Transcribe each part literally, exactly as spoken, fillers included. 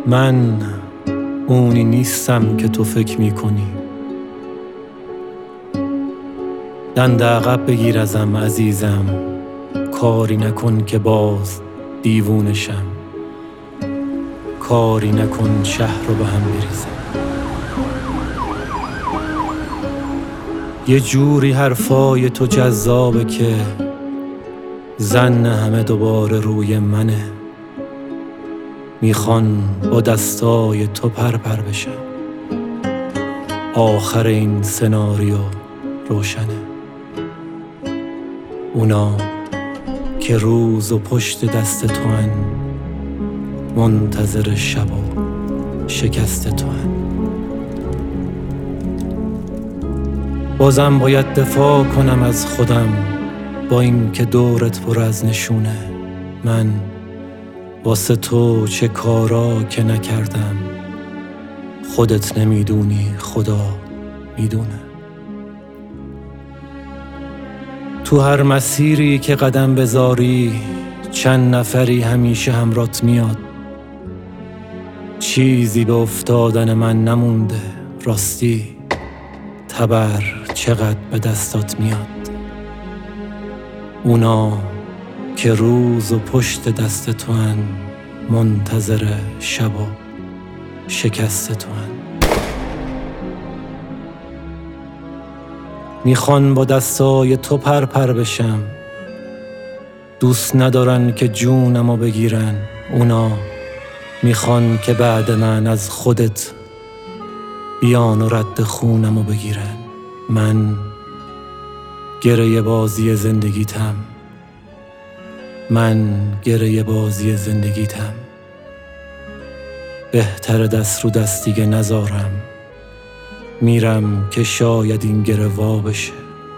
من اونی نیستم که تو فکر میکنی. دنده عقب بگیر ازم عزیزم، کاری نکن که باز دیوونشم، کاری نکن شهر رو به هم بریزم. یه جوری حرفای تو جذابه که زن همه دوباره روی منه. میخوان با دستای تو پر پر بشم، آخر این سناریو روشنه. اونا که روز و پشت دست تو هن، منتظر شب و شکست تو هن. بازم باید دفاع کنم از خودم، با این که دورت پر از نشونه. من واسه تو چه کارا که نکردم، خودت نمیدونی خدا میدونه. تو هر مسیری که قدم بذاری، چند نفری همیشه همرات میاد. چیزی به افتادن من نمونده، راستی تبر چقدر به دستات میاد. اونا که روز و پشت دست تو هن، منتظر شب و شکست تو هن. میخوان با دستای تو پر پر بشم، دوست ندارن که جونمو بگیرن. اونا میخوان که بعد من از خودت بیان و رد خونمو بگیرن. من گره بازی زندگیتم، من گره بازی زندگیتم. بهتر دست رو دست دیگه نذارم، میرم که شاید این گره وا بشه.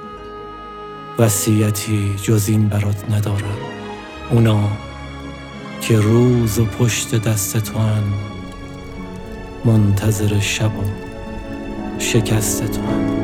وصیتی جز این برات ندارم. اونا که روز و پشت دست تو هن، منتظر شب و شکست تو هن.